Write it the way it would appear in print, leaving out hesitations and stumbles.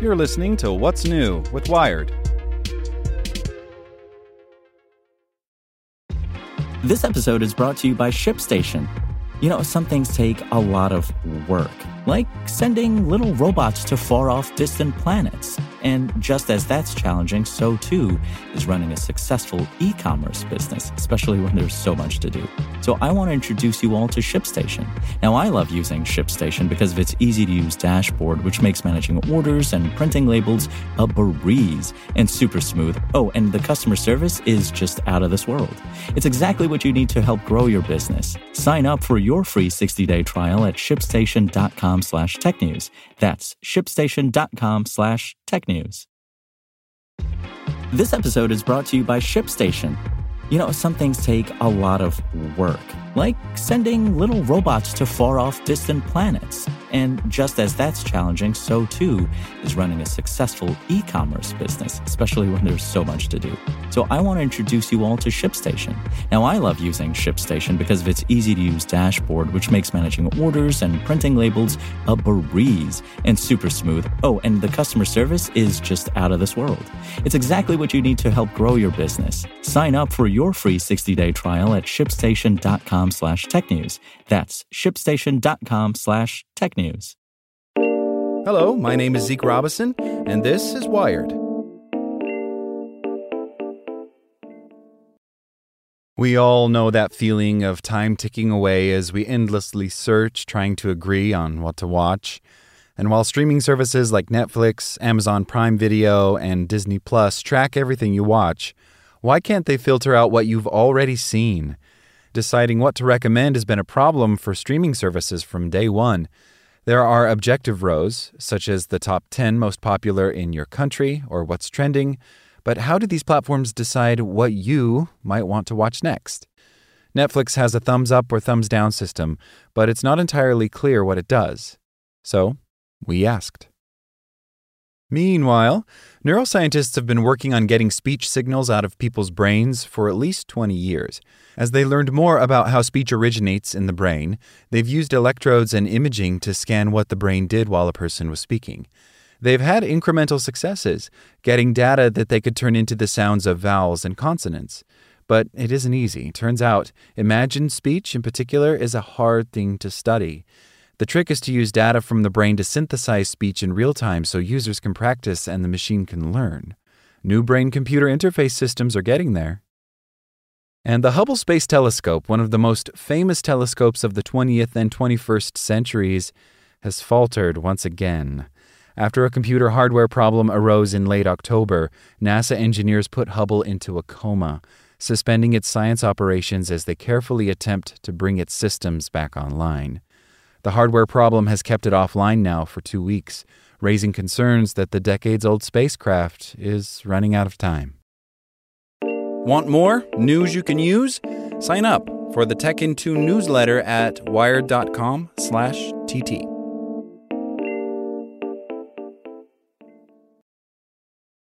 You're listening to What's New with Wired. This episode is brought to you by ShipStation. You know, some things take a lot of work, like sending little robots to far-off distant planets. And just as that's challenging, so too is running a successful e-commerce business, especially when there's so much to do. So I want to introduce you all to ShipStation. Now, I love using ShipStation because of its easy-to-use dashboard, which makes managing orders and printing labels a breeze and super smooth. Oh, and the customer service is just out of this world. It's exactly what you need to help grow your business. Sign up for your free 60-day trial at shipstation.com/technews. That's shipstation.com/technews. This episode is brought to you by ShipStation. You know, some things take a lot of work, like sending little robots to far-off distant planets. And just as that's challenging, so too is running a successful e-commerce business, especially when there's so much to do. So I want to introduce you all to ShipStation. Now, I love using ShipStation because of its easy-to-use dashboard, which makes managing orders and printing labels a breeze and super smooth. Oh, and the customer service is just out of this world. It's exactly what you need to help grow your business. Sign up for your free 60-day trial at shipstation.com/technews. That's shipstation.com/technews. Hello, my name is Zeke Robison, and this is Wired. We all know that feeling of time ticking away as we endlessly search, trying to agree on what to watch. And while streaming services like Netflix, Amazon Prime Video, and Disney Plus track everything you watch, why can't they filter out what you've already seen? Deciding what to recommend has been a problem for streaming services from day one. There are objective rows, such as the top 10 most popular in your country or what's trending, but how do these platforms decide what you might want to watch next? Netflix has a thumbs up or thumbs down system, but it's not entirely clear what it does. So, we asked. Meanwhile, neuroscientists have been working on getting speech signals out of people's brains for at least 20 years. As they learned more about how speech originates in the brain, they've used electrodes and imaging to scan what the brain did while a person was speaking. They've had incremental successes, getting data that they could turn into the sounds of vowels and consonants. But it isn't easy. Turns out, imagined speech in particular is a hard thing to study. The trick is to use data from the brain to synthesize speech in real time so users can practice and the machine can learn. New brain-computer interface systems are getting there. And the Hubble Space Telescope, one of the most famous telescopes of the 20th and 21st centuries, has faltered once again. After a computer hardware problem arose in late October, NASA engineers put Hubble into a coma, suspending its science operations as they carefully attempt to bring its systems back online. The hardware problem has kept it offline now for 2 weeks, raising concerns that the decades-old spacecraft is running out of time. Want more news you can use? Sign up for the Tech in 2 newsletter at wired.com/TT.